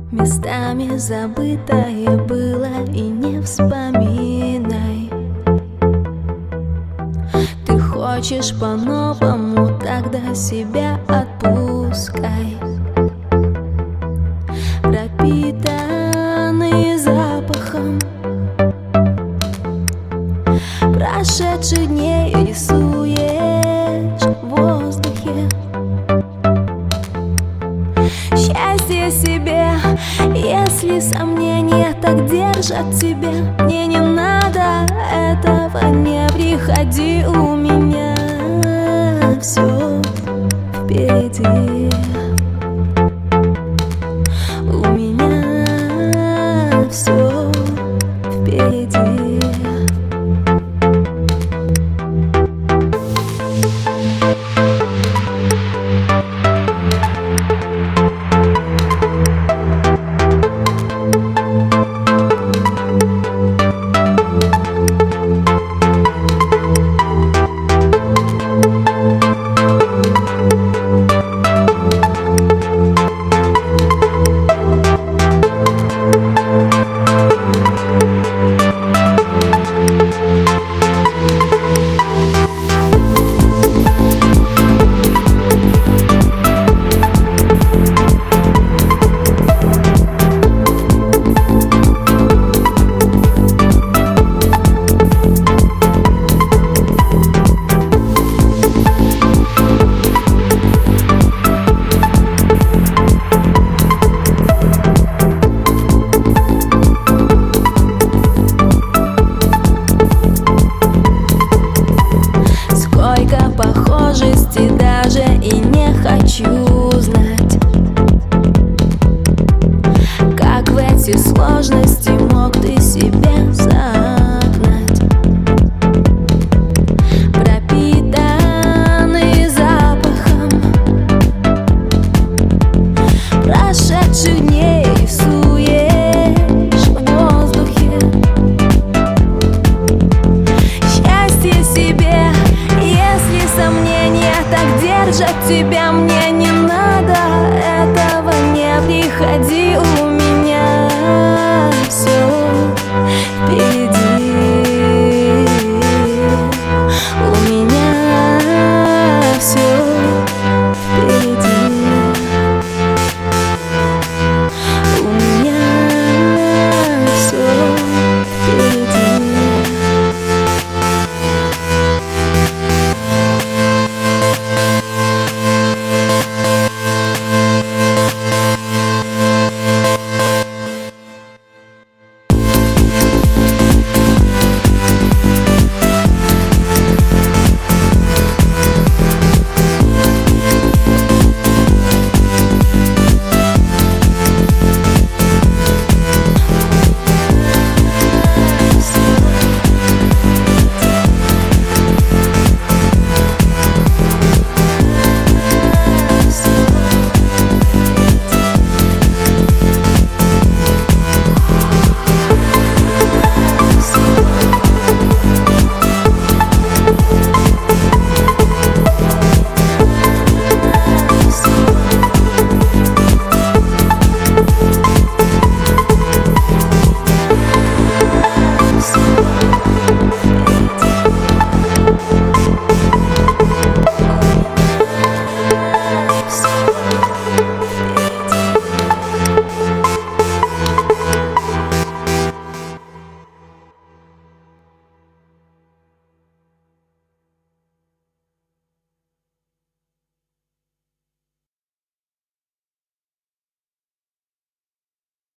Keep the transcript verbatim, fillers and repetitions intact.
Местами забытое было, и не вспоминай. Ты хочешь по-новому, тогда себя отпускай. Пропитанный запахом прошедших дней рисуешь в воздухе счастье себе. Если сомнения так держат тебя, мне не надо этого, не приходи, у меня все впереди. У меня все впереди. Похожести даже и не хочу знать, как в эти сложности мог ты себя загнать. Пропитанный запахом прошедших дней рисуешь в воздухе счастье себе. Если сомнения так держат тебя, мне не надо этого, не приходи, у меня все впереди.